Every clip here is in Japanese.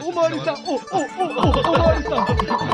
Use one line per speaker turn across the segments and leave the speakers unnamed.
おまわりさん、おまわりさん。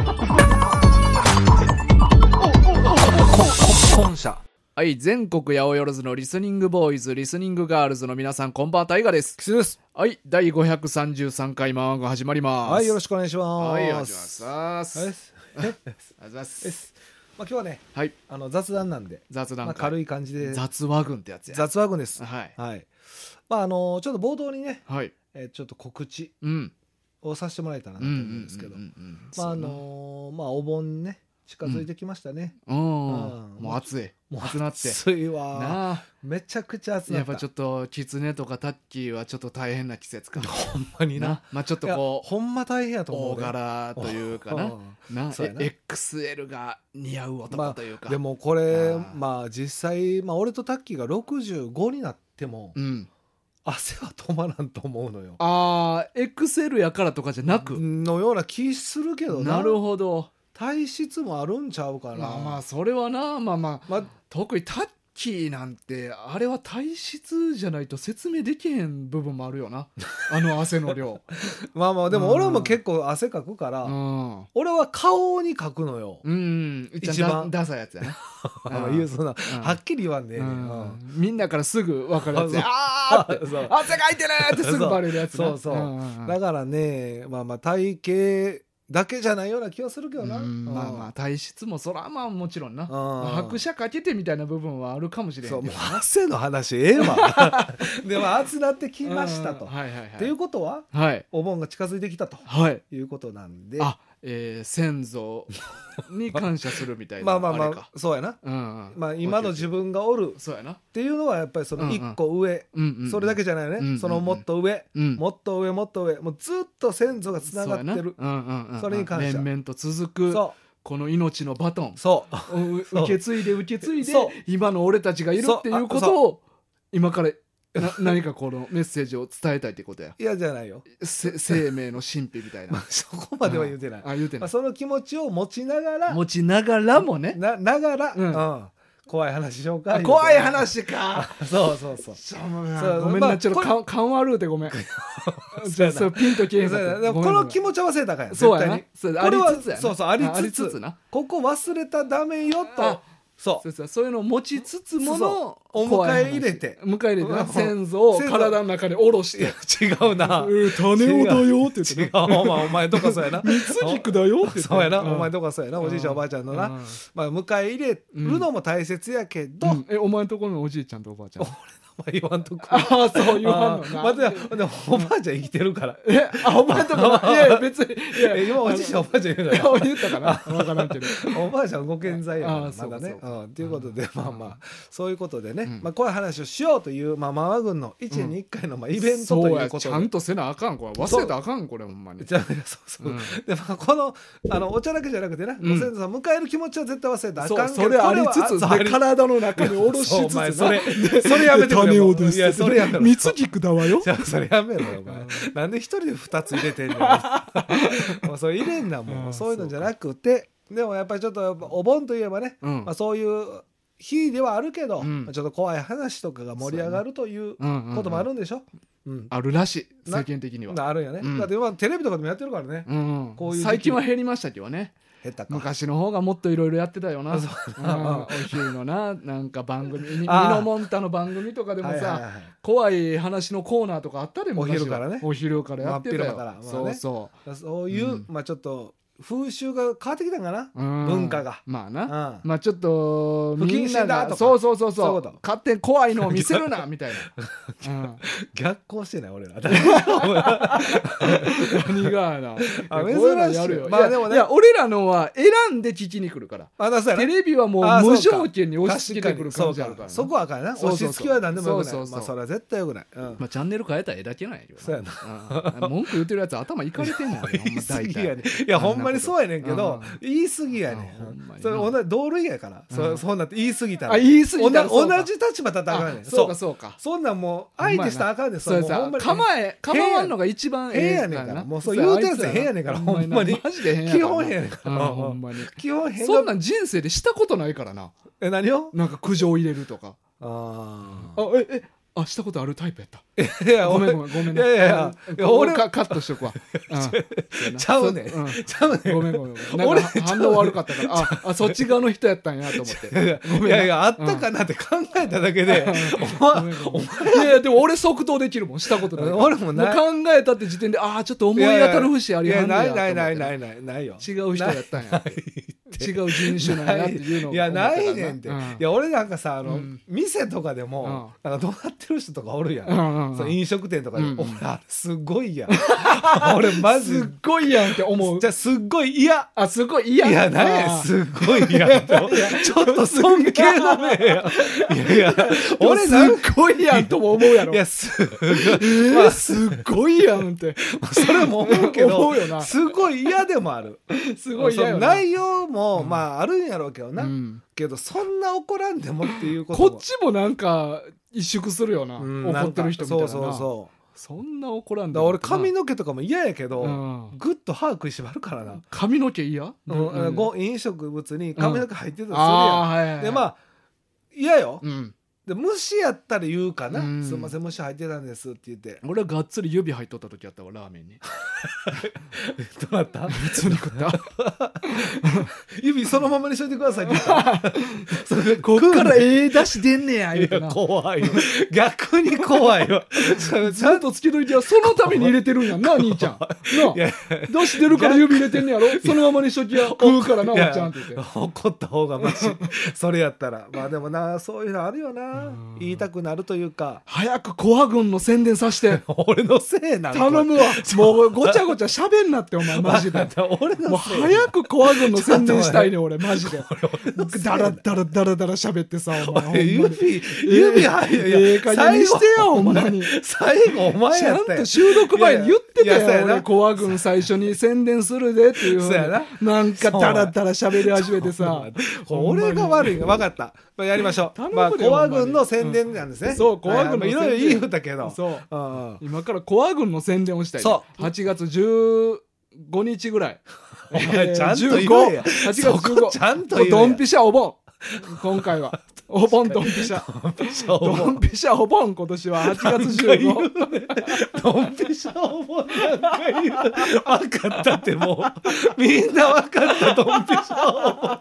本社。はい、全国八百万のリスニングボーイズ、リスニングガールズの皆さん、こんばんは、タイガです。
キスです。
はい、第533回マンが始まります。
はい、よろしくお願いします。
はい、お願いします。ありがとうございます。
まあ今日はね、
はい、
雑談なんで、
雑談、
まあ、軽い感じで。
雑話群ってやつや。
雑話群です。
はい。
はい。まあちょっと冒頭にね、
はい、
ちょっと告知をさせてもらえたらなと思うんですけど、まあまあお盆ね近づいてきましたね。
もう暑い。
もう
暑なって。
暑いわ。
なあ。
めちゃくちゃ暑なった。
やっぱちょっとキツネとかタッキーはちょっと大変な季節か。
ほんまにな。
まあちょっとこう
ほんま大変やと思う。
大柄というかな。XL が似合う男というか。
でもこれまあ実際まあ俺とタッキーが65になっても。汗は止まらんと思うのよ。
XL やからとかじゃなく
のような気するけどな。
なるほど。
体質もあるんちゃうかな。
まあそれはな、まあ特にタッキーなんてあれは体質じゃないと説明できへん部分もあるよな。汗の量。
まあでも俺も結構汗かくから、俺は顔にかくのよ。
一番ダサいやつやね。
はっきり言わんで、
みんなからすぐ分かるやつや。あーって汗かいてるってすぐバレるやつ。
そうだからね、まあ体型だけじゃないような気はするけどな。
まあ体質もそらまあもちろんな、拍車かけてみたいな部分はあるかもしれんけどな。
汗の話ええわ。でも暑なってきましたと。っていうことは、お盆が近づいてきたということなんで、
先祖に感謝するみたいな。
まあそうやな。まあ今の自分がおるっていうのはやっぱりその一個上、それだけじゃないよね。そのもっと上、もっと上、もっと上、もうずっと先祖がつながってる。それに感謝。
連々と続くこの命のバトン、受け継いで今の俺たちがいるっていうことを今から何かこのメッセージを伝えたいってことや。
いやじゃないよ。
生命の神秘みたいな。
そこまでは言うてない。
言うてない。
その気持ちを持ちながら
もね。
ながら、怖い話しようか。
怖い話か。
そう。
ごめんな、ちょっと緩和ルーでごめん。そうピンと消えへん。
この気持ちは忘れたから。
そうやな。
これはそうありつつここ忘れたらダメよと。
そういうのを持ちつつもの
お迎え入れて
先祖を体の中で下ろして
違うな
種をだよって言って
違うお前とかそうやな
蜜菊だよって
そうやなお前とかそうやなおじいちゃんおばあちゃんのなまあ迎え入れるのも大切やけど
お前のところのおじいちゃんとおばあちゃん
言わんとこ
そう言わんのな
おばあちゃん生きてるから
お前とこいや別に
今おじいちゃんおばあちゃん言う
の言ったかな分からんけど
おばあちゃんご健在やからまだねということでまあそういうことでね怖い話をしようというママ軍の1年に1回のイベントということで
ちゃんとせなあかんこれ忘れたらあかんこれほんまに
そうでこのお茶だけじゃなくてなご先祖さん迎える気持ちは絶対忘れたらあかんけど
それありつつ体の中に下ろしつつ
それやめてくれ
種をです
いやそれやめろ
蜜菊だわよ
それやめろお前なんで一人で2つ入れてんのもうそれ入れんなもうそういうのじゃなくてでもやっぱりちょっとお盆といえばねそういう日ではあるけどちょっと怖い話とかが盛り上がるということもあるんでしょ
あるらしい世間的には
あるよねだって今テレビとかでもやってるからね
最近は減りましたけどね昔の方がもっといろいろやってたよなお昼のなんか番組ミノモンタの番組とかでもさ怖い話のコーナーとかあったでも
お昼からね
お昼からやってたよ
そういうまあちょっと風習が変わってきたんかな文化が
まあなまあちょっとみんなが
そう
勝手に怖いのを見せるなみたいな
逆行してない俺ら
何がな
珍しい
よいや俺らのは選んで聞きに来るからテレビはもう無条件に押し付けてくる感じあるから
そこはあかんな押し付けは何でもよくないそれは絶対よくない
チャンネル変えたらええだけなんやけど
そうやな
文句言ってるやつ頭いかれてんのよ
いやほんまにそうやねんけど言い過ぎやねんそれ同じ同類やからそうなって言い過ぎたら同じ立場だったらあかんねん
そうか
そんなんもう相手したらあかんねん
そうさ構わんのが一番
変やねんからもうそう言うてるやつ変やねんからほんまに
マジで変や
基本変やねんから
ほんまに
基本変
そんなん人生でしたことないからな
何を
なんか苦情入れるとかあしたことあるタイプやった。
いや
ごめんね。
いや
俺カットしとくわ。
ちゃうね。ちゃうね。
ごめん。なんか反応悪かったから、あそっち側の人やったんやと思って。
いやあったかなって考えただけで、
いやでも俺即答できるもん、したことない。
俺もない。
考えたって時点でちょっと思い当たる節ありはんねや。
ないよ。
違う人やったんや。違う人種なんやっていうのを。
いやないねんって。いや俺なんかさ店とかでもなんかどうなってる人とかおるやん。飲食店とかで俺すごいやん。俺マジ
すっごいやんって思う。
じゃすっごい嫌。
すごい嫌。
いや何やすっごい嫌。ちょっと尊敬の目や。いや
俺すっごいやんとも思うやろ。
いや
すっごいやんって。
それも思うけど
思うよな。
すごい嫌でもある。
すごい嫌よな。
内容もまああるんやろうけどな。けどそんな怒らんでもっていうこと
こっちもなんか萎縮するよな。怒ってる人みたいな。
そう
そんな怒らんで
も。俺髪の毛とかも嫌やけどぐっと歯食いしばるからな。
髪の毛嫌？
飲食物に髪の毛入ってたらするやん。でまあ嫌よ。で虫やったら言うかな、すいません虫入ってたんですって言って。
俺はがっつり指入っとった時あったわ、ラーメンに。
どうなった？
普通に食った
指そのままにしといてくださいって言った
こっから出し出んねや言うてな。
怖いよ、逆に怖いよ
ちゃんとつけといてよ、そのために入れてるんやんな兄ちゃんな。出し出るから指入れてんねやろ、そのままにしときや、食うからなおっちゃんって言って。
怒った方がマジそれやったら。まあでもな、そういうのあるよな、言いたくなるというか。
早くコア軍の宣伝させて
俺のせいなの
頼むわ。もうごちゃごちゃ喋んなってお前マジで。
俺のせい。
もう早くコア軍の宣伝したいね俺マジで。ダラダラ喋ってさ、お前
指入る。
ええ加減にしてよほんまに。
最後お前やったよ。
ちゃんと収録前に言ってたよ俺、コア軍最初に宣伝するでっていう。なんかダラダラ喋り始めてさ。
俺が悪いが分かった。やりましょう。まあコア軍の宣伝なんですね。
そう、コア軍の
いろいろ言いふったけど。
そう。今からコア軍の宣伝をしたい。そう。8月15日ぐらい。
お前ちゃんと言えや。
8月15。
ちゃんと言えや。
ドンピシャお盆。今回は。お盆ドンピシャ。ドンピシャお盆今年は8月15。
ドンピシャお盆なんか言う。分かったってもう。みんな分かったドンピシャお盆。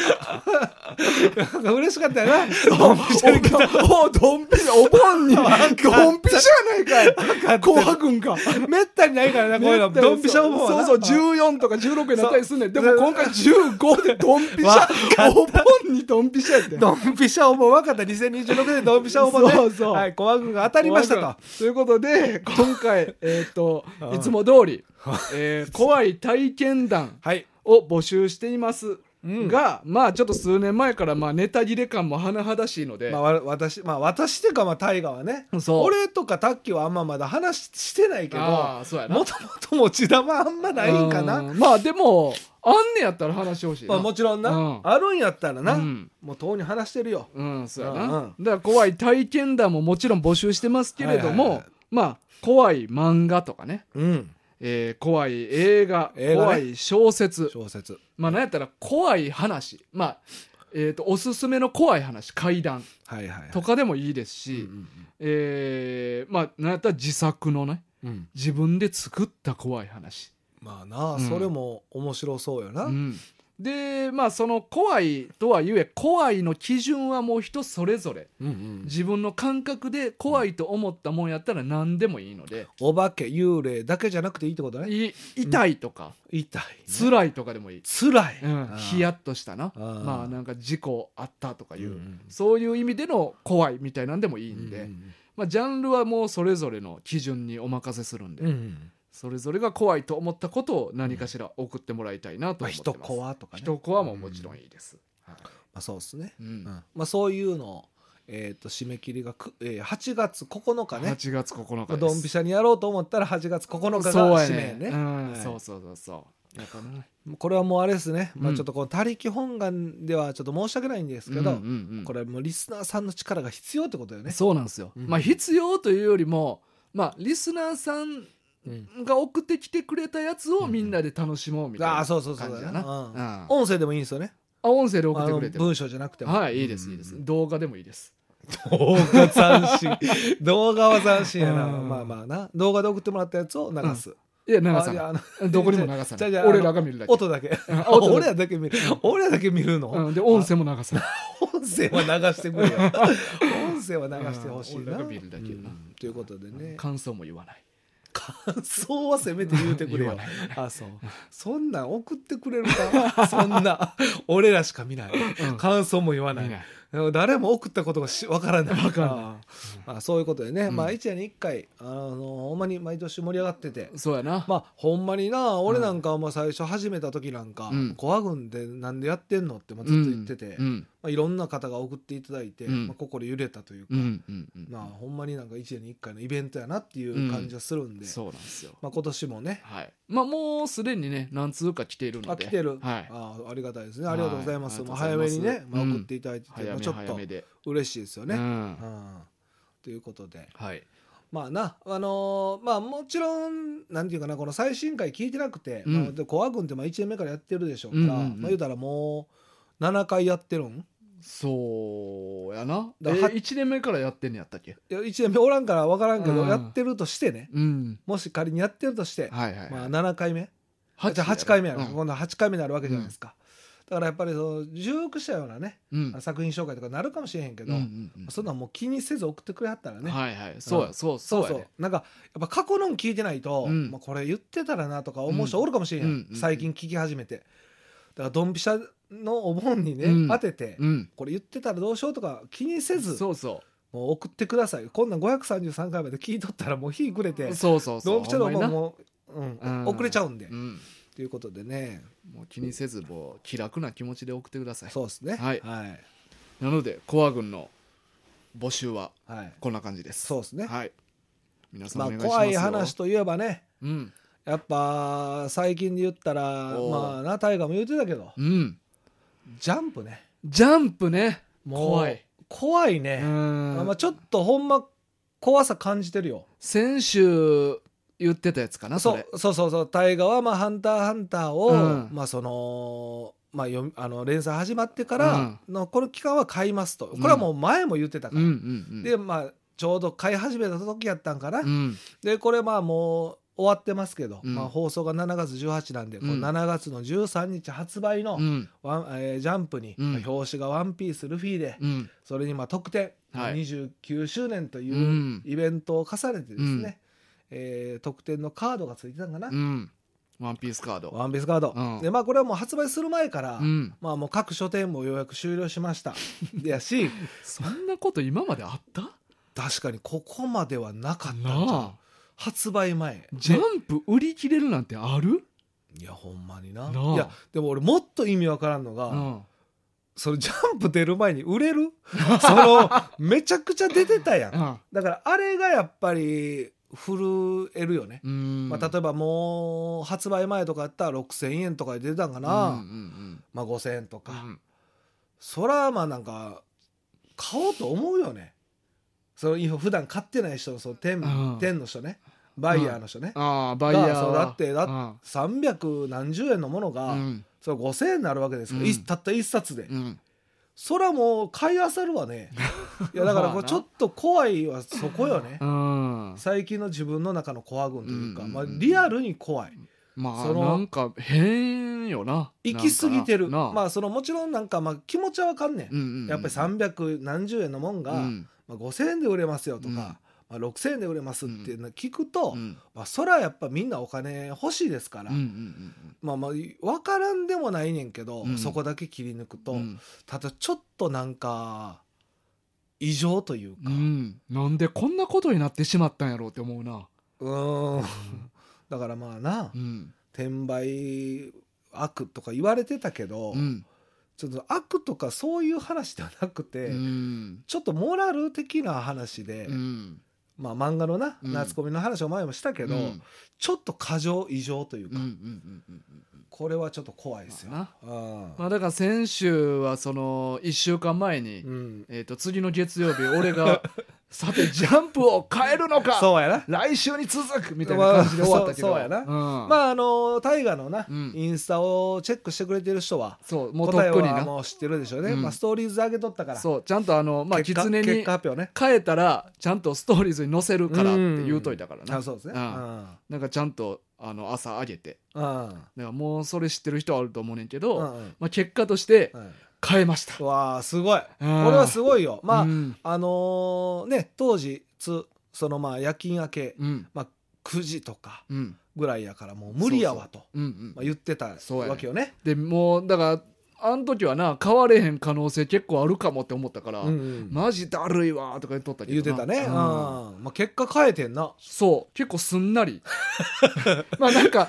なんか嬉しかったよな。
ドンピシャに来た。ドンピシャお盆に。ドンピシャやないかい。紅白軍か。
めったにないからな、こういうの。ドンピシャお盆。
そう14とか16になったりすんねん。でも今回15でドンピシャお盆にドンピシャやって。
ドンピシャお盆分かった。2026年ドンピシャお盆で、はい、コア軍が当たりましたと。
ということで今回いつも通り怖い体験談を募集していますが、まあちょっと数年前からネタ切れ感も甚だしいので、
私っていうか大河はね、俺とかタッキーはあんままだ話してないけど、もともと持ち玉あんまないんかな。
まあでもあんねやったら話してほしいな。
もちろんな、あるんやったらな、もうとうに話してるよ。
そうやな。だから怖い体験談ももちろん募集してますけれども、まあ怖い漫画とかね、怖い映画、怖い小説、まあなんやったら怖い話、まあおすすめの怖い話、怪談とかでもいいですし、まあなんやったら自作のね、自分で作った怖い話。
まあな、それも面白そうよな。
でまあその怖いとはいえ、怖いの基準はもう人それぞれ、自分の感覚で怖いと思ったもんやったら何でもいいので、
お化け幽霊だけじゃなくていいってことね。
痛いとか、辛いとかでもいい。
辛い、
ヒヤッとしたな、まあなんか事故あったとかいう、そういう意味での怖いみたいなんでもいいんで、まあジャンルはもうそれぞれの基準にお任せするんで、それぞれが怖いと思ったことを何かしら送ってもらいたいなと思ってます。
人コアとかね。
人コアももちろんいいです。
そうですね。まあそういうの締め切りが8月9日ね。
8月9日です。
ドンピシャにやろうと思ったら8月9日が締めね。そうこれはもうあれですね。まあちょっとこの他力本願ではちょっと申し訳ないんですけど、これはもうリスナーさんの力が必要ってことよね。
そうなんですよ。まあ必要というよりも、まあリスナーさんが送ってきてくれたやつをみんなで楽しもうみたいな感じだな。
音声でもいいんですよね。
音声で送ってくれて
文章じゃなくても。
はい、いいです。動画でもいいです。
動画斬新動画は斬新やな。まあまあな、動画で送ってもらったやつを流す。
いや流さないどこにも流さない俺らが見るだけ
音だけ俺らだけ見る俺らだけ見るの、
で音声も流さない
音声は流してくれよ音声は流してほしいな。
俺らが見るだけな
ということでね、
感想も言わない
感想はせめて言うてくれよあ、そう、そんなん送ってくれるかそんな俺らしか見ない、感想も言わない誰も送ったことがわからない
わからない
まあ、そういうことでね、まあ1年に1回ほんまに毎年盛り上がってて、
そうやな、
まあほんまにな、俺なんかはもう最初始めた時なんかコア軍でなんでやってんのってずっと言ってて、まあ、いろんな方が送っていただいて、まあ、心揺れたというか、まあほんまになんか1年に1回のイベントやなっていう感じがするんで、
そうなんですよ、
まあ、今年もね、
まあもうすでにね何通か来ているので、
来てる、ありがたいですね、ありがとうございます、もう早めにね、まあ、送っていただいてて、ちょっと嬉しいですよね、ということで、まあな、まあもちろんなんていうかな、この最新回聞いてなくて、コア軍ってまあ1年目からやってるでしょうから、まあ言うたらもう7回やってるん。
そうやな。1年目からやってんのやったっけ。
いや1年目おらんから分からんけど、やってるとしてね、もし仮にやってるとして、まあ7回目8回目やな、今度は8回目になるわけじゃないですか。だからやっぱり熟したようなね、作品紹介とかなるかもしれへんけど、そんなんもう気にせず送ってくれはったらね、そうなんかやっぱ過去のん聞いてないと、まあこれ言ってたらなとか思う人おるかもしれへん、最近聞き始めて。だからドンピシャのお盆にね、当てて、これ言ってたらどうしようとか気にせず、もう送ってください。こんなん533回まで聞いとったらもう日暮れて、ドンピシャのお盆も遅れちゃうんで。ということでね、
もう気にせずもう気楽な気持ちで送ってください。
そうですね。
はい。なのでコア軍の募集はこんな感じです。
そうですね。
はい。皆さんお願いしますよ。
怖い話といえばね、やっぱ最近で言ったら、まあな、大河も言ってたけど、ジャンプね。
ジャンプね。
怖いね。まあちょっとほんま怖さ感じてるよ。
先週言ってたやつかな。
そう大河はまあハンターハンターを、まあそのまあ連載始まってからのこの期間は買いますと。これはもう前も言ってたから。でまあちょうど買い始めた時やったんかな。でこれまあもう終わってますけど、まあ放送が7月18なんで、この7月の13日発売のジャンプに表紙がワンピースルフィで、それにまあ特典29周年というイベントを重ねてですね、特典のカードがついてたんかな、
ワンピースカード
でまあこれはもう発売する前から、まあもう各書店もようやく終了しましたやし
そんなこと今まであった？
確かにここまではなかったんじゃん。発売前
ジャンプ売り切れるなんてある？
いやほんまにな。いやでも俺もっと意味わからんのが、それジャンプ出る前に売れるめちゃくちゃ出てたやん、だからあれがやっぱり震えるよね。まあ、例えばもう発売前とかやったら6000円とかで出てたんかな、まあ5000円とか、そらまあなんか買おうと思うよね。その普段買ってない人のその店の人ね、バイヤーの人ね、
バイヤー
だって300何十円のものが、それ5000円になるわけですから、たった1冊で、そらもう買いあさるわねいやだからこれちょっと怖いはそこよね最近の自分の中のコア軍というか、まあ、リアルに怖い。
まあなんか変よな、
行き過ぎてる。まあそのもちろんなんかまあ気持ちはわかんねん、やっぱり300何十円のもんが、まあ、5000円で売れますよとか、まあ、6000円で売れますっていうの聞くと、まあ、そらやっぱみんなお金欲しいですから、まあまあ分からんでもないねんけど、そこだけ切り抜くと、ただちょっとなんか異常というか、
なんでこんなことになってしまったんやろうって思うな。
だからまあな、転売悪とか言われてたけど、ちょっと悪とかそういう話ではなくて、ちょっとモラル的な話で、まあ漫画のな、夏コミの話を前もしたけど、ちょっと過剰異常というか、これはちょっと怖いですよ。
まあだから先週はその1週間前に、次の月曜日俺がさてジャンプを変えるのか
そうやな
来週に続くみたいな感じで終わったけど、
そうやな、まあ大河のな、インスタをチェックしてくれてる人は
そうもうとっくにな
もう知ってるでしょうね、まあ、ストーリーズ上げとったから
そうちゃんとキツネに
結果発表ね
変えたらちゃんとストーリーズに載せるからって言うといたからな、
そうですね、
なんかちゃんと朝上げてだ
か
らもうそれ知ってる人はあると思うねんけど、結果として変えました、
わあすごい、これはすごいよ。まあね当時その夜勤明け、9時とかぐらいやからもう無理やわと言ってたわけよね。
でもうだからあの時はな変われへん可能性結構あるかもって思ったから、マジだるいわとか言っとったけど
言ってたね、まあ、結果変えてんな。
そう結構すんなりまあなんか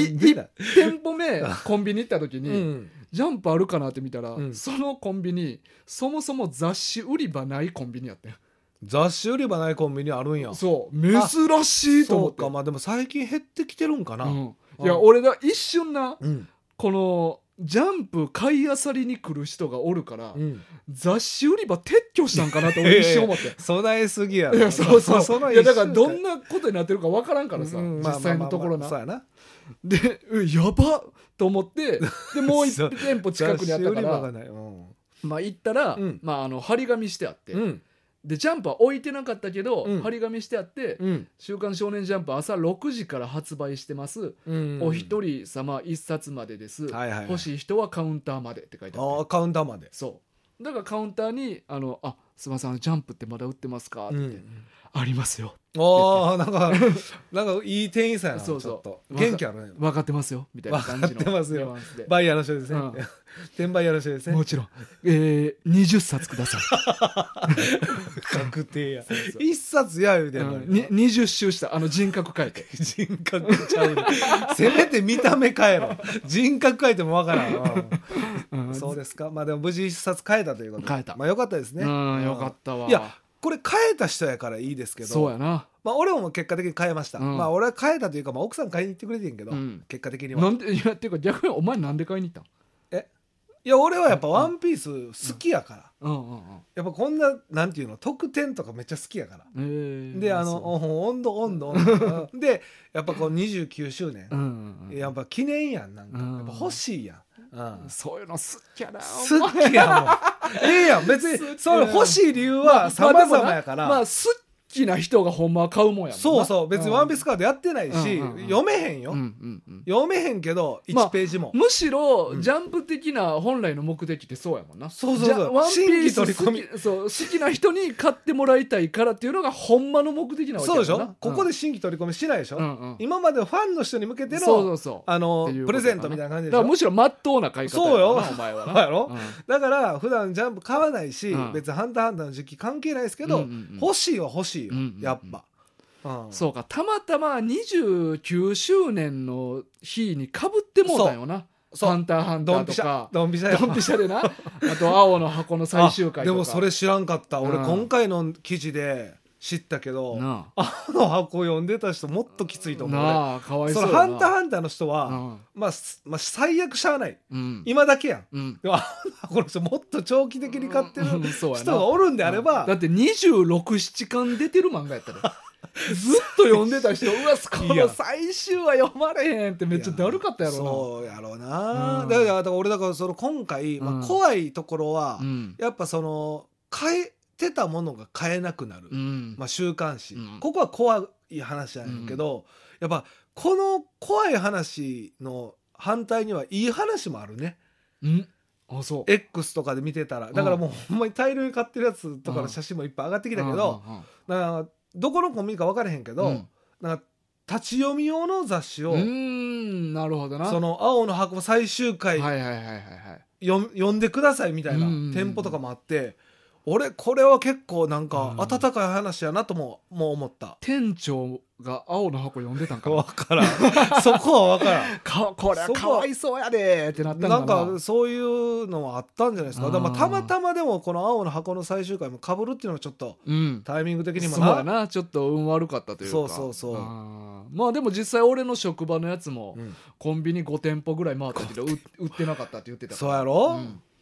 1店舗目コンビニ行った時に、ジャンプあるかなって見たら、そのコンビニそもそも雑誌売り場ないコンビニやったよ。
雑誌売り場ないコンビニあるんや。
そう珍しいと思って。
そうか、まあでも最近減ってきてるんかな、
いや俺だ一瞬な、このジャンプ買いあさりに来る人がおるから、雑誌売り場撤去したんかなと一瞬思って
備えすぎやろ。
いやそういやだからどんなことになってるか分からんからさ、実際のところな。
そうやな。
でやばっと思ってでもう一店舗近くにあったからまあ行ったら、張り紙してあって、でジャンプは置いてなかったけど、張り紙してあって「週刊少年ジャンプ朝6時から発売してます、お一人様1冊までです、欲しい人はカウンターまで」って書いてあって、
カウンターまで。
そうだからカウンターにすいませんジャンプってまだ売ってますか?」って言って、ありますよ。
なんかいい店員さんやな。ちょっと元気あるね。
分かってますよみたいな感じの。
分かってますよ。バイヤーの人ですね。転売ヤーの人ですね。
もちろん。20冊ください。
確定や。1冊や言うてんのに。
20周した人格変えて。
人格ちゃうね。せめて見た目変えろ。人格変えても分からん。そうですか。まあでも無事1冊変えたということで。
変えた。
まあよかったですね。
よかったわ。
いやこれ変えた人やからいいですけど、
そうやな。
まあ俺も結果的に変えました。まあ俺は変えたというか、奥さん買いに行ってくれてんけど、結果的には。
なんで、いやっていうか逆にお前なんで買いに行ったん？
いや俺はやっぱワンピース好きやから、やっぱこんななんていうの特典とかめっちゃ好きやから、で温度でやっぱこう29周年、やっぱ記念やん、なんかやっぱ欲しいやん。
そういうの好きやな。
好きやもん。やん別にそれ欲しい理由は様々やから、
まあ好きな人がほんまは買うもんやもんな。
そうそう、別にワンピースカードやってないし、読めへんよ、読めへんけど1ページも、
むしろジャンプ的な本来の目的ってそうやもんな。
そう
ワンピース好きな人に買ってもらいたいからっていうのがほんまの目的なわけやもんな。
そうでしょ、ここで新規取り込みしないでしょ、今までファンの人に向けてのプレゼントみたいな感じでしょ。
だからむしろ真っ当な買い方やな、お前はな。
やろ、だから普段ジャンプ買わないし、別にハンターハンターの時期関係ないですけど、欲しいは欲しいよ、やっぱ。
そうか、たまたま29周年の日にかぶってもうたんよな。ハンターハンターとか
ドンピシ
ャでな。あと青の箱の最終回とか。
でもそれ知らんかった。俺今回の記事で知ったけど、青の箱読んでた人もっときついと思う。
なあ、かわいそうやな。
そのハンターハンターの人はまあ最悪しゃあない、今だけやん。でも青の箱の人もっと長期的に買ってる人がおるんであれば、
だって26、7巻出てる漫画やったらずっと読んでた人、うわこの最終話読まれへんってめっちゃだるかったやろな。
そうやろうな。だから俺その今回怖いところはやっぱその変えてたものが買えなくなる、週刊誌、ここは怖い話なんやけど、やっぱこの怖い話の反対にはいい話もあるね。
あ、そう
X とかで見てたら、だからもうほんまに大量に買ってるやつとかの写真もいっぱい上がってきたけど、どこのコンビニか分からへんけど、なんか立ち読み用の雑誌を、
なるほどな、
その青の箱最終回読んでくださいみたいな店舗とかもあって、俺これは結構なんか温かい話やなともう思った。
店長が青の箱読んでたんかな、
分からんそこは分からん
これはかわいそうやでってなったんかな。
なんかそういうのはあったんじゃないですか。だからたまたまでもこの青の箱の最終回も被るっていうのはちょっとタイミング的にも
そうやな、ちょっと運悪かったというか。
そう
まあでも実際俺の職場のやつもコンビニ5店舗ぐらい回ったけど売ってなかったって言ってたから。
そうやろ、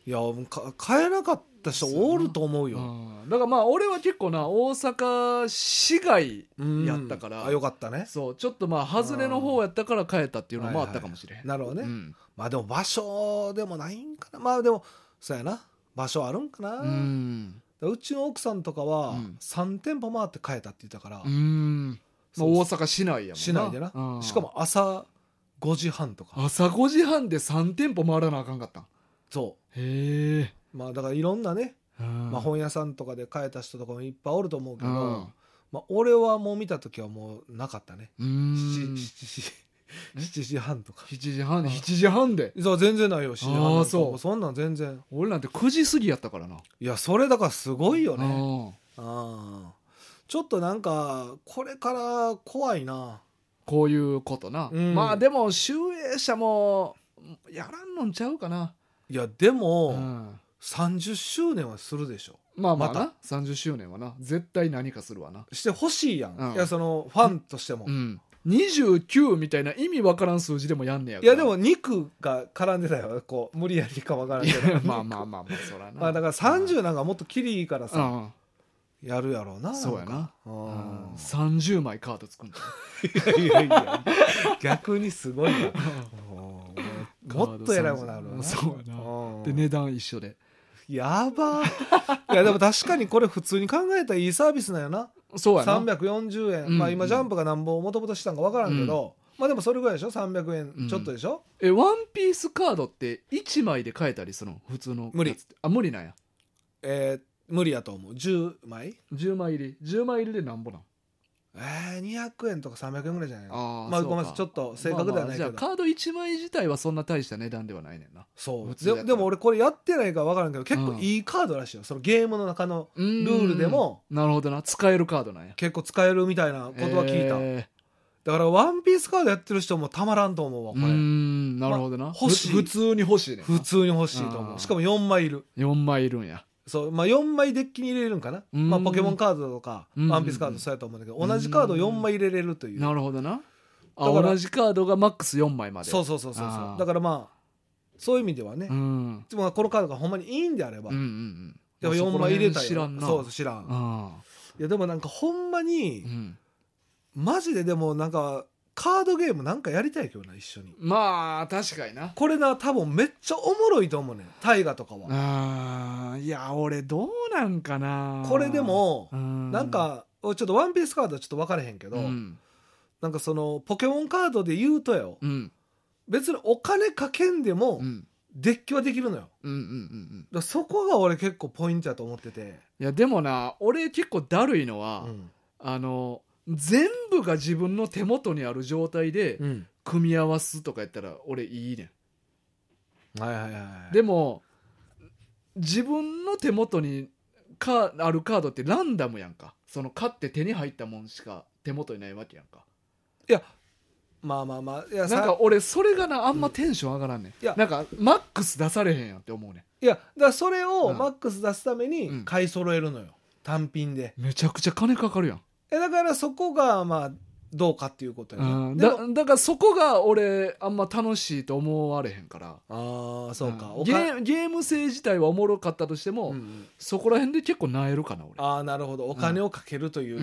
いや買えなかった人おると思うよ。
だからまあ俺は結構な大阪市外やったから、
あよかったね。
そうちょっとまあ外れの方やったから買えたっていうのもあったかもしれへん、
なるほどね、
ま
あでも場所でもないんかな。まあでもそうやな、場所あるんかな。うちの奥さんとかは3店舗回って買えたって言ったから、
まあ、大阪市内やもんな。
市内でな、しかも朝5時半とか。
朝5時半で3店舗回らなあかんかったん。
そう
へえ。
まあだからいろんなね、まあ、本屋さんとかで買えた人とかもいっぱいおると思うけど、まあ、俺はもう見た時はもうなかったね。7時半とか。
7時半で。
そう全然ないよ。7時半。
そう。
そんなん全然。
俺なんて9時過ぎやったからな。
いやそれだからすごいよね。ちょっとなんかこれから怖いな。
こういうことな、まあでも集英社もやらんのんちゃうかな。
いやでも、30周年はするでしょ。
まあまあな、30周年はな絶対何かするわな。
してほしいやん、いやそのファンとしても、
29みたいな意味わからん数字でもやんねや。
いやでも肉が絡んでたよ、こう無理やりかわからんけど
まあそらな。
まあだから30なんかもっとキリいいからさ、やるやろうな。
そうやな。30枚カード作るんだ。
いや逆にすごいな。もっと偉いもんなるな。
そうやな。で値段一緒で。
やばいやでも確かにこれ普通に考えたらいいサービスなんやな。
そうやな。
340円、まあ今ジャンプがなんぼもともとしたんか分からんけど、まあでもそれぐらいでしょ。300円ちょっとでしょ。
ワンピースカードって1枚で買えたりするの？普通の。
無理。
無理なんや。
無理やと思う。10枚
10枚入り10枚入りでなんぼなん
？200円とか300円ぐらいじゃないの？
まあ
ごめんなさいちょっと正確ではないけど、
じゃあカード1枚自体はそんな大した値段ではないねんな。
そうでも俺これやってないから分からんけど結構いいカードらしいよ。そのゲームの中のルールでも
なるほどな、使えるカードなんや。
結構使えるみたいなことは聞いた、だからワンピースカードやってる人もたまらんと思うわこれ。
なるほどな、
欲しい。
普通に欲しいね。
普通に欲しいと思う。しかも4枚いる。
4枚いるんや。
そうまあ、4枚デッキに入れるんかな、まあ、ポケモンカードとかワンピースカードそうやと思うんだけど、同じカード4枚入れれるという。
なるほどな。同じカードがマックス4枚まで。
そうだからまあそういう意味ではね、でもこのカードがほんまにいいんであれば、やっぱ4枚入れたい。
知らんな。
そう知らん。いやでもなんかほんまに、マジででもなんかカードゲームなんかやりたいけどな、一緒に。
まあ確かにな。
これな多分めっちゃおもろいと思うねん、大河とかは。
いや俺どうなんかな。
これでもなんかちょっとワンピースカードはちょっと分からへんけど、なんかそのポケモンカードで言うとよ、別にお金かけんでもデッキはできるのよ。だそこが俺結構ポイントだと思ってて。
いやでもな俺結構だるいのは、全部が自分の手元にある状態で組み合わすとかやったら俺いいねん。でも自分の手元にあるカードってランダムやんか。その買って手に入ったもんしか手元にないわけやんか。
いやまあいや
なんか俺それがなあんまテンション上がらんねん。なんかマックス出されへんやんって思うねん。
いやだからそれをマックス出すために買い揃えるのよ、単品で。
めちゃくちゃ金かかるやん。
だからそこがまあどうかっていうことやね。
だからそこが俺あんま楽しいと思われへんから。
そうか、
ゲーム性自体はおもろかったとしても、そこら辺で結構なえるかな俺。
なるほど。お金をかけるという、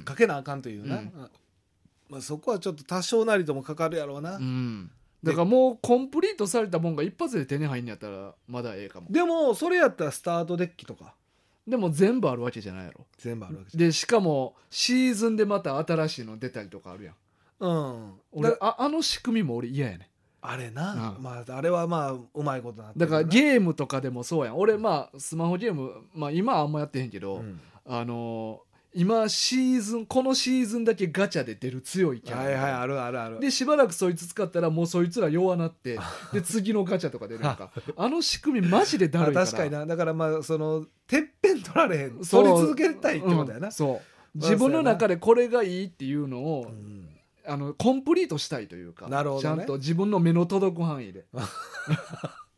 かけなあかんというな、まあ、そこはちょっと多少なりともかかるやろうな、
だからもうコンプリートされたもんが一発で手に入んやったらまだええかも。
でもそれやったらスタートデッキとか
でも全部あるわけじゃないやろ。
全部あるわけ
でしかもシーズンでまた新しいの出たりとかあるやん。俺あの仕組みも俺嫌やねん。
あれな、まああれはまあうまいことなって
だからゲームとかでもそうやん。俺まあスマホゲーム、まあ、今はあんまやってへんけど、今このシーズンだけガチャで出る強いキャラ、
ある
でしばらくそいつ使ったらもうそいつら弱なってで次のガチャとか出るやんか。あの仕組みマジでだるいから。
確かにな。だからまあそのてっぺん取られへん、取り続けたいってことやな、
そう自分の中でこれがいいっていうのを、コンプリートしたいというか、
なるほどね、
ちゃんと自分の目の届く範囲で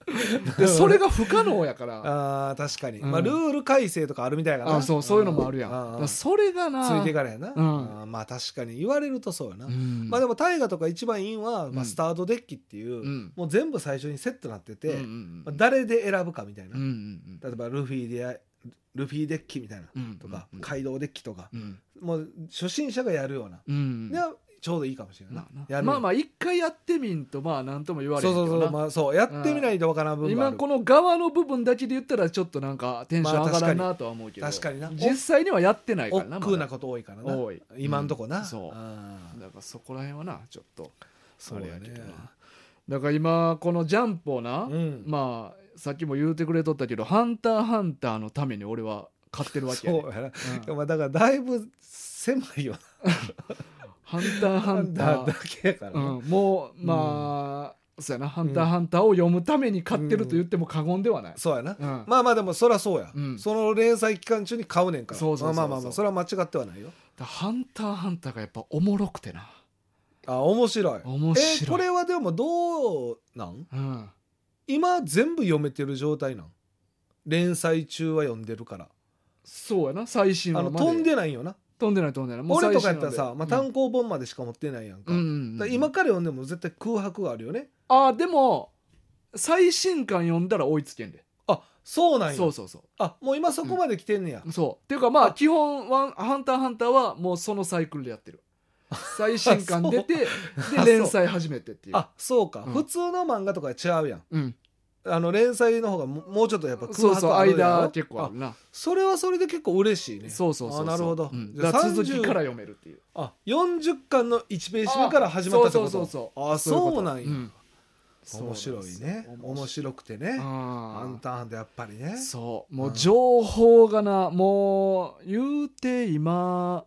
でそれが不可能やから
あ確かに、
うん
まあ、ルール改正とかあるみたいかな。
そういうのもあるやん、だからそれがな
ついてからやな、まあ確かに言われるとそうやな、まあでも大河とか一番いいんは、まあ、スタートデッキっていう、もう全部最初にセットになってて、まあ、誰で選ぶかみたいな、例えばルフィデッキみたいなとか、カイドウデッキとか、もう初心者がやるような、でちょうどいいかもしれないな。
まあまあ一回やってみんとまあ何とも言われへんけどな。
そうまあそうやってみないとわからん部分がある。
今この側の部分だけで言ったらちょっとなんかテンション上がらんなとは思うけど、
確かにな、
実際にはやってないからな。
億劫なこと多いからな、今んとこな、
そうだからそこら辺はなちょっと
そうやね。
だから今このジャンプをな、まあさっきも言うてくれとったけどハンターハンターのために俺は買ってるわけやね。
そうやな、だからだいぶ狭いよな
ハンターハンター
だけやから、
もうまあ、そうやな、ハンターハンターを読むために買ってると言っても過言ではない。
そうやな、まあまあでもそりゃそうや、その連載期間中に買うねんから、まあまあまあそれは間違ってはないよ。
ハンターハンターがやっぱおもろくてな。
面白い。これはでもどうなん、今全部読めてる状態なん？連載中は読んでるから。
そうやな、最新話まで
飛んでないよな。
飛んでない
もう俺とかやったらさ、まあ、単行本までしか持ってないやんか、今から読んでも絶対空白があるよね。
でも最新刊読んだら追いつけんで。
そうなんや。
そう
もう今そこまで来てんねや、
そうっていうかまあ基本はハンターハンターはもうそのサイクルでやってる。最新刊出てで連載始めてっていう。
そうか、普通の漫画とかは違うやん、連載の方がもうちょっとやっぱ
空白あるやろ。間結構あるな。
それはそれで結構嬉しいね。なるほど、
続きから読めるっていう。
40巻の1ページ目から始まったってこと。そうなんや、面白いね。面白くてね、ハンターハンターやっぱりね。
そうもう情報がな、もう言うて今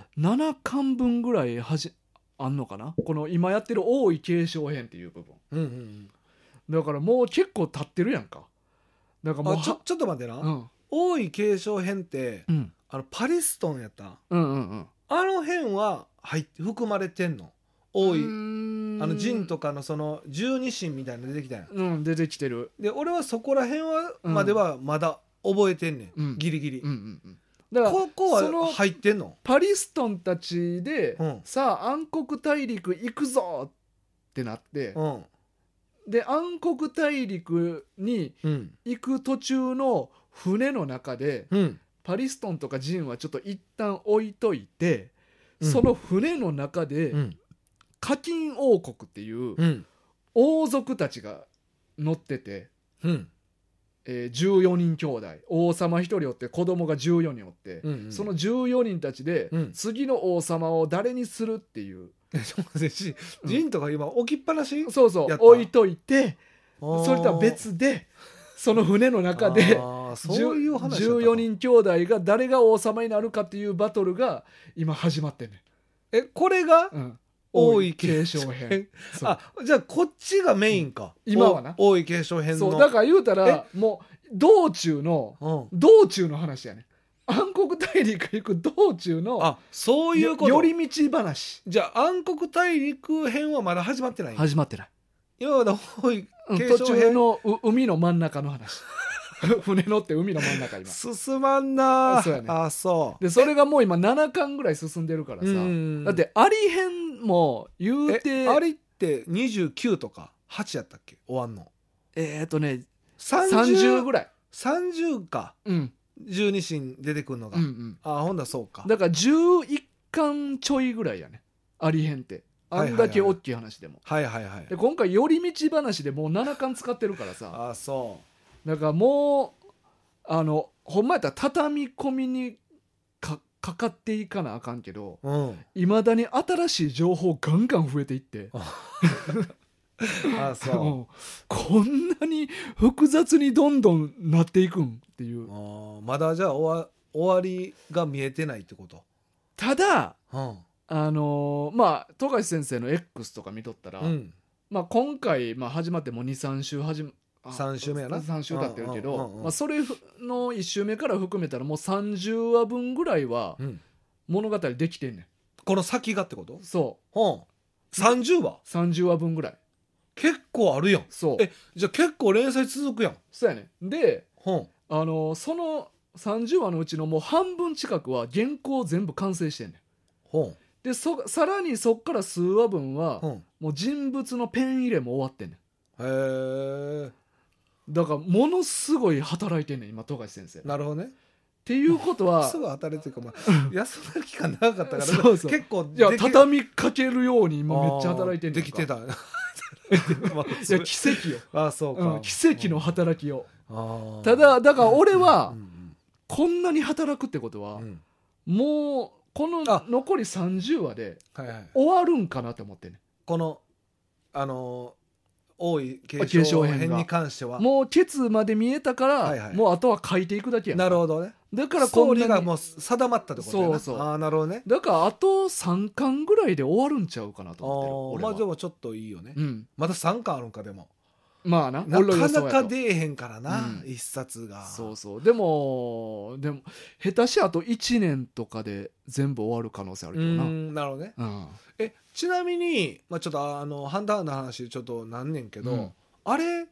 7巻分ぐらいあんのかな、この今やってる王位継承編っていう部分、だからもう結構経ってるやんか。だからもうちょっと待ってな、王位継承編って、パリストンやった、あの辺は含まれてんの？王位ジンとかのその十二神みたいなの出てきたやん。出てきてる。で俺はそこら辺はまではまだ覚えてんねん、ギリギリ。だからここは入ってんの？パリストンたちで、さあ暗黒大陸行くぞってなって、で暗黒大陸に行く途中の船の中で、パリストンとかジンはちょっと一旦置いといて、その船の中で、課金王国っていう王族たちが乗ってて、14人兄弟、王様1人おって子供が14人おって、その14人たちで、次の王様を誰にするっていうジンとか今置きっぱなし、置いといて、それとは別でその船の中で14人兄弟が誰が王様になるかっていうバトルが今始まってんねん。これが、王位継承編。じゃあこっちがメインか、今はな。王位継承編の。そうだから言うたらもう道中の話やね。暗黒大陸行く道中のそういうこと寄り道話。じゃあ暗黒大陸編はまだ始まってない？始まってない。今まで王位継承編の海の真ん中の話。船乗って海の真ん中今進まんな。そうやね。そうでそれがもう今7巻ぐらい進んでるからさ。だってアリ編も言うてアリって29とか8やったっけ終わんの。30ぐらい。30か。十二神出てくるのが。ほんだそうか。だから11巻ちょいぐらいやね、アリ編って。あんだけ大きい話でも。で今回寄り道話でもう7巻使ってるからさ。そうだからもうほんまやったら畳み込みにかかっていかなあかんけど、いまだに新しい情報ガンガン増えていってそうこんなに複雑にどんどんなっていくんっていう。まだじゃあ終わりが見えてないってこと。ただ、まあ富樫先生の X とか見とったら、まあ、今回、始まってもう 2,3 週3週目やな。3週経ってるけど、それの1週目から含めたらもう30話分ぐらいは物語できてんねん。この先がってこと？そう。30話分ぐらい。
結構あるやん。
そう
じゃあ結構連載続くやん。
そうやねで
ほ
その30話のうちのもう半分近くは原稿全部完成してんねん。
ほ
でさらにそっから数話分は
ほ
もう人物のペン入れも終わってんねん。
へえ。
だからものすごい働いてんねん今富樫先生っ
なるほどね。
ていうことは
すぐ働いてるか、まあ、休んだ期間長かったから
そうそう
結構
いや畳みかけるように今めっちゃ働いてんねん
できてた。まあ
いや奇跡よ、
あそうか、
奇跡の働きを。
あ
ただだから俺は
うん
こんなに働くってことは、
うん
もうこの残り30話で
はいはい、
終わるんかなって思ってね。
この王位継承編に関しては
もうケツまで見えたから、
はいはい
もうあとは書いていくだけやんか。
なるほどね。
だから
ストーリー
こんなに
がもう定まったってことやな。
そう
ああなるほどね。
だからあと3巻ぐらいで終わるんちゃうかなと思ってる俺は。
まあでもちょっといいよね、
うん、
まだ3巻あるんか。でも
まあな
なかなか出えへんからな、
うん
一冊が。
そうそうでも下手しあと1年とかで全部終わる可能性あるけどな。
なるほどね。
うん
ちなみに、まあ、ちょっとハンターの話ちょっとなんねんけど、
うん
あれ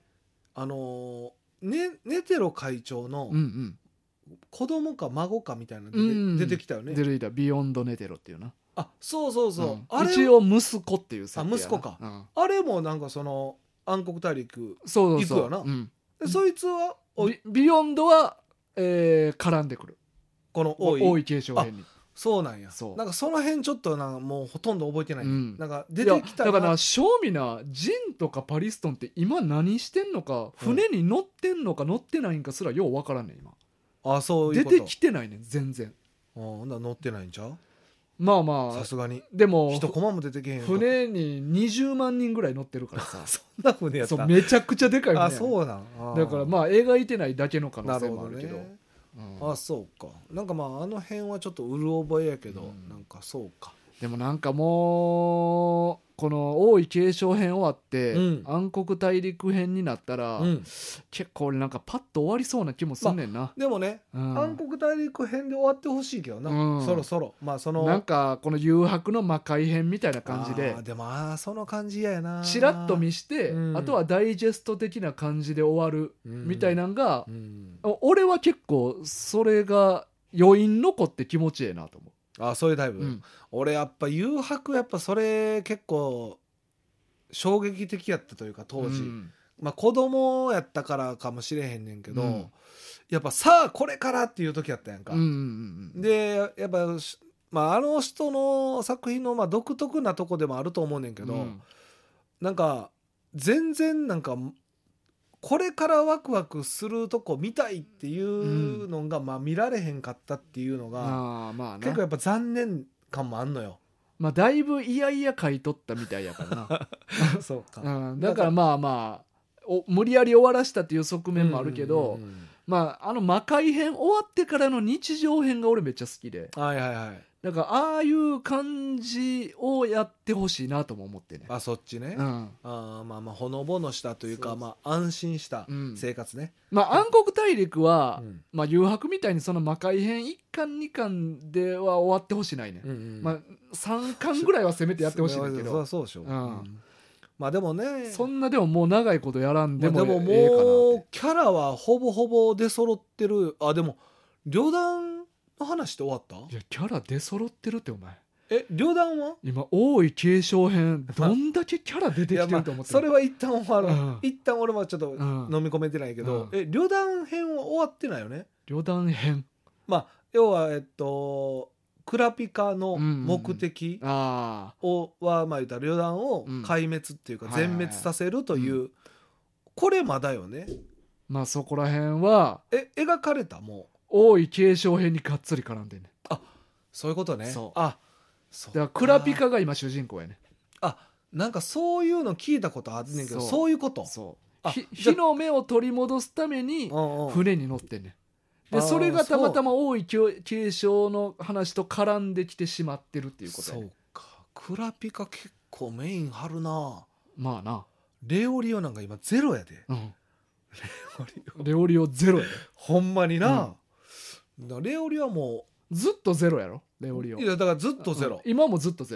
ネテロ会長の
うんうん
子供か孫かみたいなの
うん
出てきたよね。
出てきたビヨンドネテロっていうな。
あそうそうそう、
うん
あれ
一応息子っていう設定やな。
息子か
うん
あれもなんかその暗黒大陸
そうそうそう
行くよな
うん
でそいつは
ビヨンドは、絡んでくる
この
王位継承編に。
そうなんや。
そう
なんかその辺ちょっとなんかもうほとんど覚えてない、
うん
なんか出てきた
いやだから正味なジンとかパリストンって今何してんのか、船に乗ってんのか乗ってないんかすらよう分からんねん今。
あそういうこと
出てきてないねん全然。
ほんなら乗ってないんちゃう。
まあまあ
さすがに
でも
一コマも出てけへんか
船に20万人ぐらい乗ってるからさ
そんな船やった
そうめちゃくちゃでかい船や
あ
ねん
そうなん
だからまあ描いてないだけの可能性
なるほど
もあるけど
ね。
うん
あそうか。なんかまああの辺はちょっとうる覚えやけど、
うん
なんかそうか。
でもなんかもうこの王位継承編終わって、
うん
暗黒大陸編になったら、
うん
結構俺なんかパッと終わりそうな気もすんねんな、
でもね、
うん
暗黒大陸編で終わってほしいけどな、
うん
そろそろまあその
なんかこの誘白の魔界編みたいな感じで
でもその感じやな
チラッと見して、
うん
あとはダイジェスト的な感じで終わるみたいなんが、
うん
俺は結構それが余韻残って気持ちええなと思
そういうタイプ、
う、うん
俺やっぱ誘白やっぱそれ結構衝撃的やったというか当時、
うん
まあ子供やったからかもしれへんねんけど、
うん
やっぱさあこれからっていう時やったやんか、
うんうんうん
でやっぱまあ、あの人の作品のまあ独特なとこでもあると思うねんけど、
うん
なんか全然なんかこれからワクワクするとこ見たいっていうのがまあ見られへんかったっていうのが
まあまあな
結構やっぱ残念感もあんのよ。
まあだいぶいやいや書いとったみたいやからな
そうか、
うん、だからまあまあ無理やり終わらしたっていう側面もあるけど、
うんうんうん
まあ魔界編終わってからの日常編が俺めっちゃ好きで、
はいはいはい。
だからああいう感じをやってほしいなとも思ってね。
そっちね、
うん
まあまあほのぼのしたというか
そう
まあ安心した
うん
生活ね、
まあ暗黒大陸は、
うん
まあ誘白みたいにその魔界編1巻2巻では終わってほしいないね、
うんうん
まあ3巻ぐらいはせめてやってほしいんだけど
そうでしょ、
うん
まあでもね
そんなでももう長いことやらんでも
でもも
ええかなって
うキャラはほぼほぼ出揃ってる。でも旅団の話って終わった
いやキャラ出揃ってるってお前
旅団は
今王位継承編どんだけキャラ出てきてると思ってる
それは一旦終わる、
うん
一旦俺もちょっと
うん
飲み込めてないけど、
うん
旅団編は終わってないよね。
旅団編
まあ要はクラピカの目的
あ
はまあ言ったら旅団を壊滅っていうか全滅させるという、これまだよね。
まあそこら辺は
描かれたもう
王位継承編にがっつり絡んでんね
そういうことね。
そう
そう
だからクラピカが今主人公やね
なんかそういうの聞いたことあんねんけど、
そう
そういうこと。
そう火の目を取り戻すために
うんうん
船に乗ってんねんで
あー
それがたまたま王位継承の話と絡んできてしまってるっていうことやね
そうか。クラピカ結構メイン張るな。
まあな
レオリオなんか今ゼロやで。
うんレオリオゼロやで
ほんまにな。だからレオリオはも
ずっとゼロやろレオリオ
ういやだからずっとゼロ。
今もずっとゼロ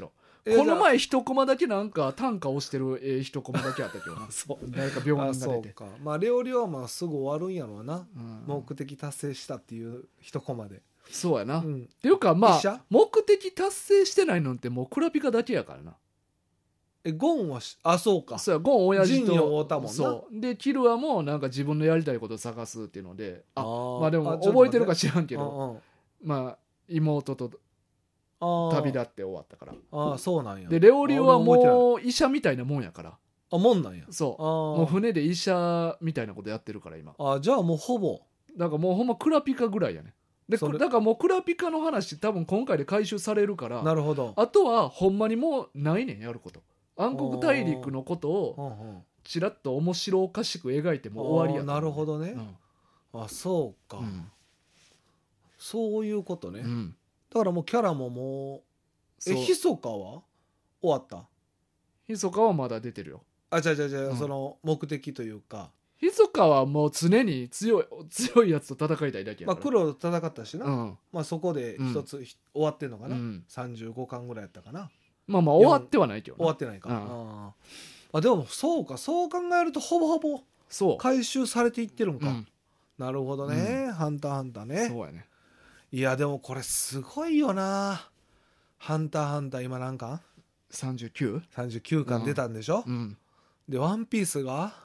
この前一コマだけなんか短歌をしてる一コマだけあったけどな
そう
誰か病
あ
人が出て
そうかまあ料理はまあすぐ終わるんやろうな、
うん
目的達成したっていう一コマで、
そうやな、っ
うん、
ていうかま
医者
あ目的達成してないのってもうクラピカだけやからな
ゴンはあそうか
そうやゴン親父
ジンに会
と
うたもんな
そうでキルアもなんか自分のやりたいことを探すっていうのでまあでも
ちょっと待って
覚えてるか知らんけど
うんうん
まあ妹と旅立って終わったから
ああそうなんや
でレオリオは
俺覚えてない
もう医者みたいなもんやから
あもんなんや
そう
あ
もう船で医者みたいなことやってるから今
あじゃあもうほぼ
だからもうほんまクラピカぐらいやねで
それ
だからもうクラピカの話多分今回で回収されるから
なるほど
あとはほんまにもうないねんやること暗黒大陸のことを
うんうん
ちらっと面白おかしく描いても終わりや
あーなるほどね、
うん
あそうか、
うん
そういうことね、
うん
だからもうキャラももう
そう
ひそかは終わった
ひそかはまだ出てるよ
あじゃじゃ
うん
その目的というか、
ひそかはもう常に強いやつと戦いたいだけや
まあ
から
黒と戦ったしな、
うん
まあそこで一つ、終わってんのかな、
うん
35巻ぐらいやったかな
まあまあ終わってはないけどな
終わってないか、
うん
あでもそうかそう考えるとほぼほぼ
そう
回収されていってるんか、
うん
なるほどね、ハンターハンターね
そうやね
いやでもこれすごいよなハンターハンター今何巻
39?
39巻出たんでしょ、
うん
でワンピースが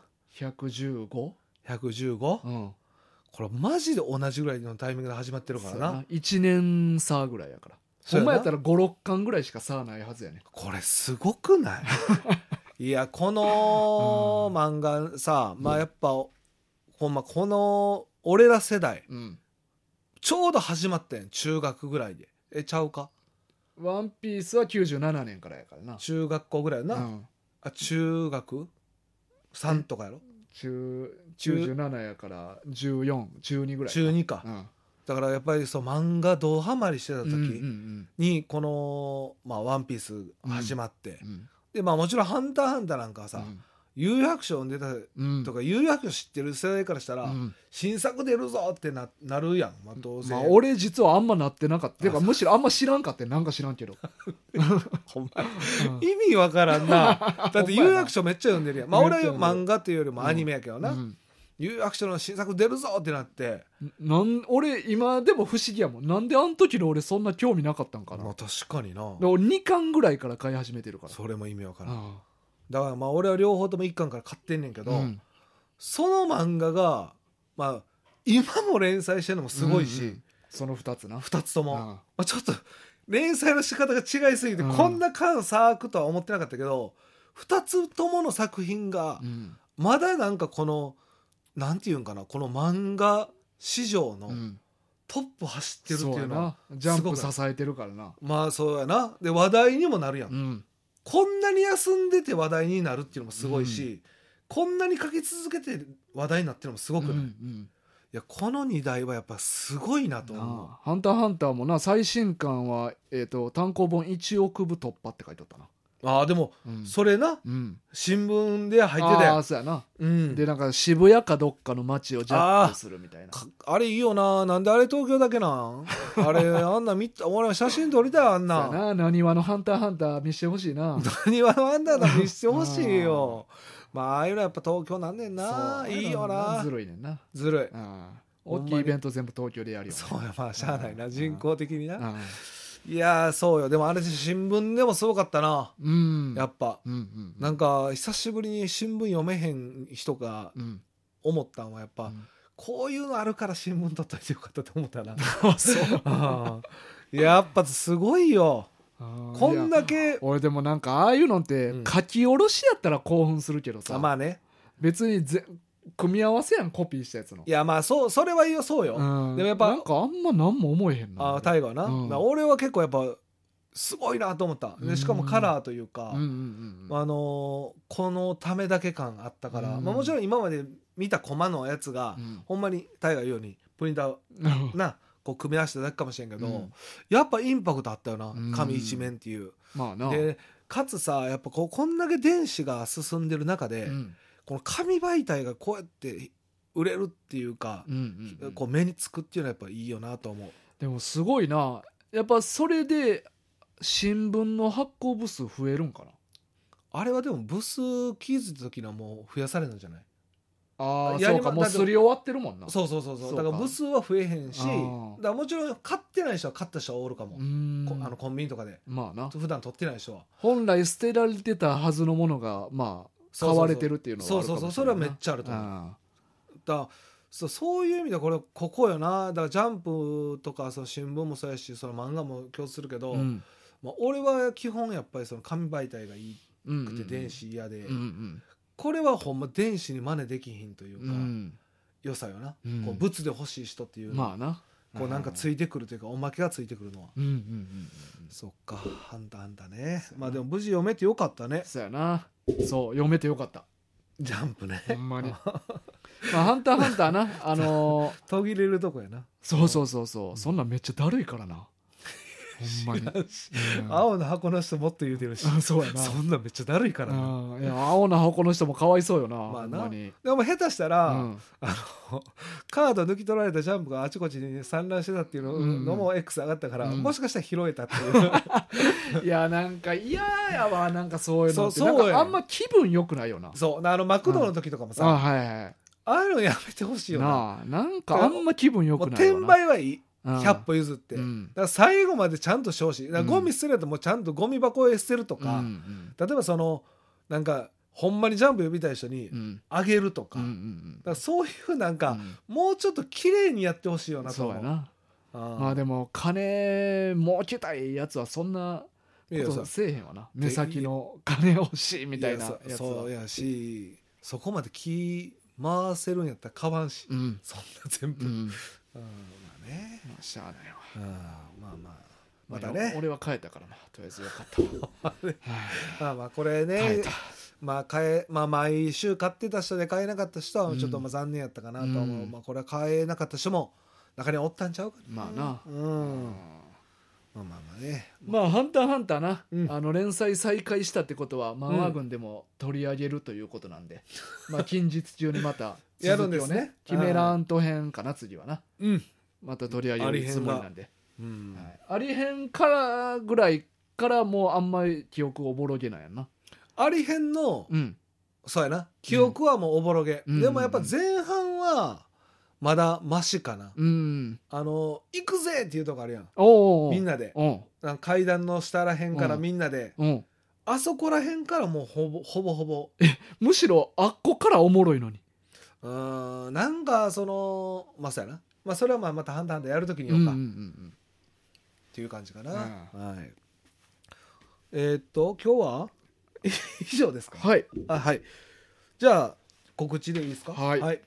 115?
115、
うん
これマジで同じぐらいのタイミングで始まってるからな
1年差ぐらいやから
そうやな
ほんまやったら56巻ぐらいしか差ないはずやね
これすごくないいやこの漫画さ、まあやっぱほんまこの俺ら世代
うん
ちょうど始まったやん中学ぐらいでちゃうか
ワンピースは97年からやからな
中学校ぐらいやな、
うん
あ中学3とかやろ
97やから1412ぐらい
中2か、
うん
だからやっぱりそう漫画ドハマりしてた時
うんうん
にこの「まあ、ワンピース始まって、
うん
でまあもちろん「ハンターハンター」なんかはさ、有白書出た
うん
とか有白書知ってる世代からしたら、
うん
新作出るぞってなるやん、まあ、当然、
まあ俺実はあんまなってなかったてかむしろあんま知らんかってなんか知らんけど
ほんま
うん
意味わからんなだって有白書めっちゃ読んでるやんまあ俺は
めっちゃ読んでる
漫画っていうよりもアニメやけどな、
うん
有白書の新作出るぞってなって
俺今でも不思議やもんなんであの時の俺そんな興味なかったんかな
まあ確かにな
で俺2巻ぐらいから買い始めてるから
それも意味わからん
あ
だからまあ俺は両方とも一巻から買ってんねんけど、
うん
その漫画がまあ今も連載してるのもすごいし、
うんうんその2つな
2つとも、
あ
まあ、ちょっと連載の仕方が違いすぎて、
うん
こんな間差空くとは思ってなかったけど2つともの作品が
うん
まだなんかこのなんていうんかなこの漫画史上の
うん
トップ走ってるって
そうや
いうのは、
なジャンプ
すごく
支えてるからな
まあそうやなで話題にもなるやん、
うん
こんなに休んでて話題になるっていうのもすごいし、こんなに書き続けて話題になってるのもすごくない、いやこの2台はやっぱすごいなと思う。
あハンターハンターもな最新刊は単行本1億部突破って書いてあったな
ああでも、
うん
それな
うん
新聞で入ってたやん
ああそうやな
うん、
でなんか渋谷かどっかの街をジャックするみたいな
あれいいよななんであれ東京だけなんあれあんな見た俺写真撮りたいあん
そうや
な
な何話のハンターハンター見してほしいな
何はあんなの見してほしいよまあああいうのやっぱ東京なんねんな
そう
いいよな
ずるいねんな
ずるい
大きいイベント全部東京でやるよね
そうやまあしゃあないな人工的にな
うん
いやーそうよでもあれ新聞でもすごかったな
うん
やっぱ
うんうん
なんか久しぶりに新聞読めへん人が
うん
思ったんはやっぱ、
うん
こういうのあるから新聞取っといてよかったと思ったな
そう
あーやっぱすごいよこんだ
いや
け
俺でもなんかああいうのって
うん
書き下ろしやったら興奮するけどさ
まあね
別に組み合わせやんコピーしたやつの
いやまあそれはいいよそうよ、
うん
でもやっぱ
なんかあんま何も思えへんな
あ大河な、
うん
まあ俺は結構やっぱすごいなと思ったでしかもカラーというか、
うんうんうんうん
このためだけ感あったから、
うん
まあ、もちろん今まで見たコマのやつが、
うん
ほんまに大河言うようにプリンターなこう組み合わせただけかもしれんけど、
うん
やっぱインパクトあったよな、
うん
紙一面っていう
まあな
でかつさやっぱこんだけ電子が進んでる中で、
うん
この紙媒体がこうやって売れるっていうか、
うんうんうん
こう目につくっていうのはやっぱいいよなと思う。
でもすごいなやっぱそれで新聞の発行部数増えるんかな。
あれはでも部数気づいた時にはもう増やされるんじゃない？
ああ、
やりま
そうか、もうすり終わってるもんな。
そう
そうか
だから部数は増えへんし、だ
あー
からもちろん買ってない人は買った人はおるかも、
うーん
コンビニとかで
まあな。
普段取ってない人は
本来捨てられてたはずのものがまあ買われてるっていうのはあるかもしれないな。
それはめっちゃあると思う。
あ
だからそういう意味でここよな。だからジャンプとかその新聞もそうやし、その漫画も共通するけど、
ーうん
まあ、俺は基本やっぱりその紙媒体がいい
うん
くて電子嫌で、
うんうん
これはほんま電子に真似できひんというか、
うん
良さよな、
うん
こう物で欲しい人っていうのは、
まあな。
こうなんかついてくるというかおまけがついてくるのは、
うんうんうんうん
そっか、ハンターハンターね。まあでも無事読めてよかったね、
そうやな。そう読めてよかった。
ジャンプね。
ほんまに。まあハンターハンターな
途切れるとこやな。
そうそんなんめっちゃだるいからな。ほんまに。うん
青の箱の人もっと言うてるし、
あそうやな。
そんなんめっちゃだるいからな。
うんいや青の箱の人もかわいそうよな。
まあな
ほんまに。
でも下手したら、
うん
カード抜き取られたジャンプがあちこちに散乱してたっていうのも X 上がったから、
うん
もしかしたら拾えたっていう、
いやなんか嫌やわなんかそういうのって
そう
なんかあんま気分良くないよな。
そうマクドの時とかもさ、
あはいはい。
ああいうのやめてほしいよな。
なあなんかあんま気分良
もう
くないわな。
転売はいい、
うん
100歩譲って、
うん
だから最後までちゃんとしてほしい。だからゴミ捨てるやつもちゃんとゴミ箱へ捨てると
うん
か、例えばそのなんかほんまにジャンプ呼びたい人に
うん
あげるとか、
うん
だからそういうなんか、
うん
もうちょっと綺麗にやってほしいよなと思う。
そうやな。
あー
まあでも金儲けたいやつはそんない
や
ことせえへんわな。目先の金欲しいみたいなやつは。
そうやし、そこまで気回せるんやったら買わんし、
うん
そんな全部、
うん
まあね、
まあしゃあないわ。
まあまたね、
俺は変えたからなとりあえずよかったわ。
まあこれね
変えた。
毎週買ってた人で買えなかった人はちょっとまあ残念やったかなと思う、
うん
これは買えなかった人も中におったんちゃうかな。
まあな。
まあね、
まあ「ハンターハンターな」
うん
連載再開したってことは漫画軍でも取り上げるということなんで、まあ近日中にまた
やる
続きを
んですね
キメラント編かな次はな
うん
また取り上げるつもりなんで、
うん
はいありへんからぐらいからもうあんまり記憶おぼろげなんやな。
ありへんの、
うん
そうやな、記憶はもうおぼろげ、
うん
でもやっぱ前半はまだマシかな、
うん
行くぜっていうとこあるやん、
おお
みんなで
うん
なんか階段の下らへんからみんなで、
うん
あそこらへんからもうほぼ
むしろあっこからおもろいのに。
なんかそのまあそうやな、まあそれはまたハンターハンターやるときに
うん
言おうか、
うん
っていう感じかな、
う
はい今日は以上ですか。
はい
はい。じゃあ告知でいいですか。
はい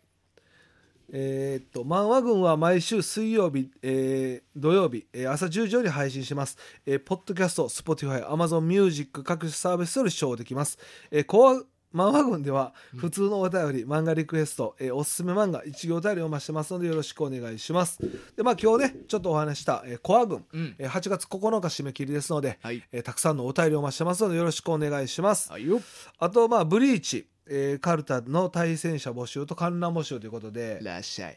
漫画軍は毎週水曜日、土曜日、朝10時より配信します。ポッドキャスト、Spotify、Amazon Music 各種サービスより視聴できます。漫画軍では普通のお便り、漫画リクエスト、おすすめ漫画一行お便りをお待ちしてますのでよろしくお願いします。で今日ねちょっとお話した、コア軍、
うん
8月9日締め切りですので、
はい
たくさんのお便りをお待ちしてますのでよろしくお願いします。
はいよ
あとブリーチ、カルタの対戦者募集と観覧募集ということで
いらっしゃい。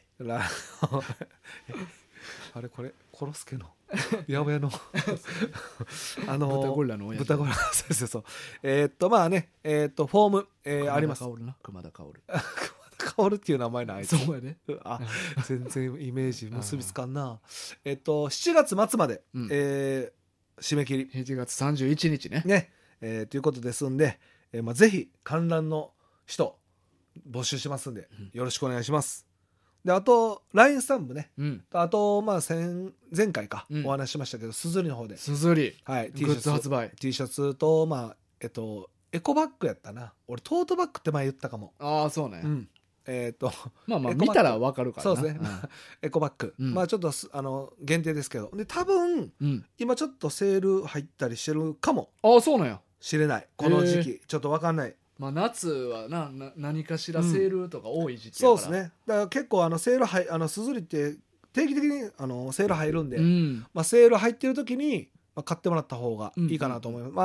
あれこれコロスケの八百屋の
豚ゴリラの親父
豚ゴリラそうまあねフォーム、あります。
熊田薫
薫っていう名前のあいつ
そうやね。
全然イメージ結びつかんな。7月末まで、
うん
締め切り
7月31日ね。
ね、ということですんで、ぜひ観覧の人募集しますんで、よろしくお願いします。であと LINE スタンプね、
うん。
あと前回か、
うん
お話ししましたけどすずりの方で、
すずり
はい、
グッズ発売。
T シャツとエコバッグやったな。俺トートバッグって前言ったかも。
ああそうね。
うん
まあまあ
エコバッグ
見たらわかるからな。
そうですねエコバッグ、
うん
まあちょっと限定ですけど、で多分
うん。
今ちょっとセール入ったりしてるかも
ああそうなんや。
しれない、この時期、ちょっと分かんない。
まあ夏は何かしらセールとか多い時期やから。
そうですね。だから結構セールすずりって定期的にセール入るんで、
うん。
セール入ってる時に買ってもらった方がいいかなと思います。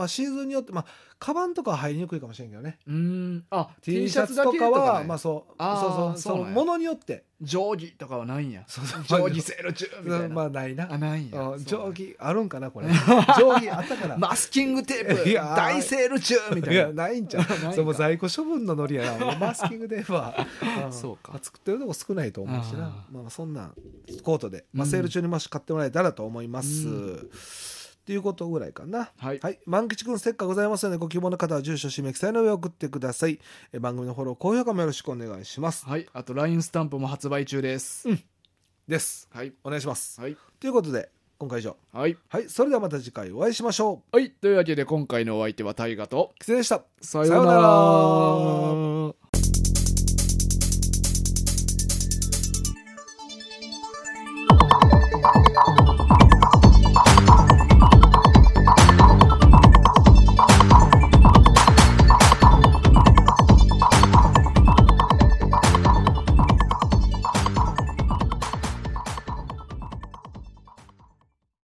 シーズンによってカバンとかは入りにくいかもしれんけどね。T シャツとかはそう物によって
定規とかはないんや。定規セール中みたいな。
ないな。
ないんや。
定規あるんかなこれ。定規あったから
マスキングテープ大セール中みたいな。
いやないんちゃう。その在庫処分のノリやな。マスキングテープは
そうか。
作ってるとこ少ないと思うしな。そんなコートでセール中にもし買ってもらえたらと思います。っていうことぐらいかな。はい。万吉くんステッカーございますので、ご希望の方は住所、氏名、記載の上送ってください。番組のフォロー、高評価もよろしくお願いします。
はい。あと LINE スタンプも発売中です。
です。
はい。
お願いします。
はい。
ということで、今回以上。
はい。
はい。それではまた次回お会いしましょ
う。はい。というわけで今回のお相手は大河と
キツネでした。
さようなら。